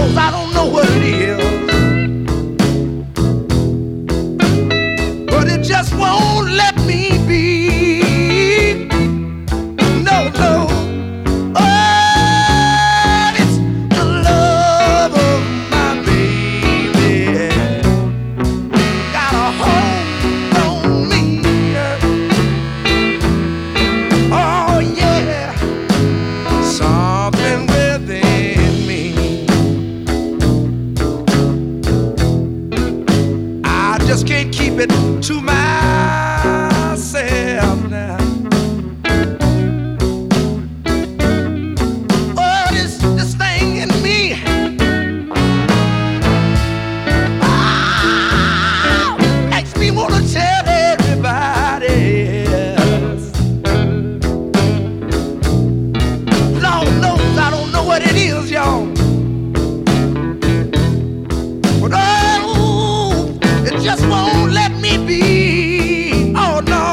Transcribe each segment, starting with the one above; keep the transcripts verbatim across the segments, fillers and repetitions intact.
knows I don't know what it is, but it just won't let me be. No, no. Oh, it's the love of my baby. Got a hold on me. Oh, yeah. Something within me. I just can't keep it to myself now. Oh, this, this thing in me, ah, makes me want to tell everybody else. Lord knows I don't know what it is, y'all. But oh, it just won't let me be. Oh no.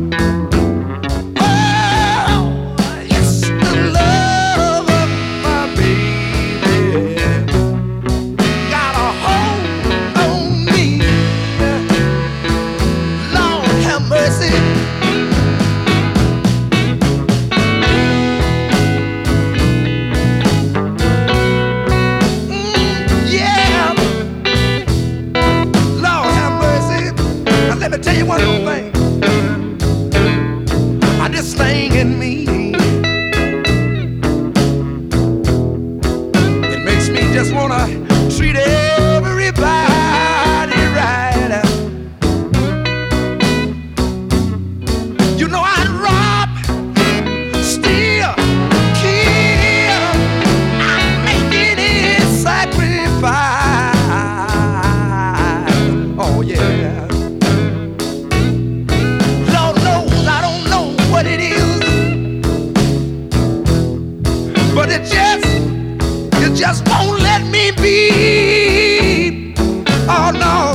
Oh, it's the love of my baby. Got a hold on me. Lord have mercy. Mm, yeah. Lord have mercy. Now let me tell you one more thing. Ah, this thing in me, it makes me just wanna treat everybody right. You know I'd rob, steal, kill, I'd make any sacrifice. Oh yeah. Lord knows I don't know what it is, but it just, it just won't let me be. Oh no.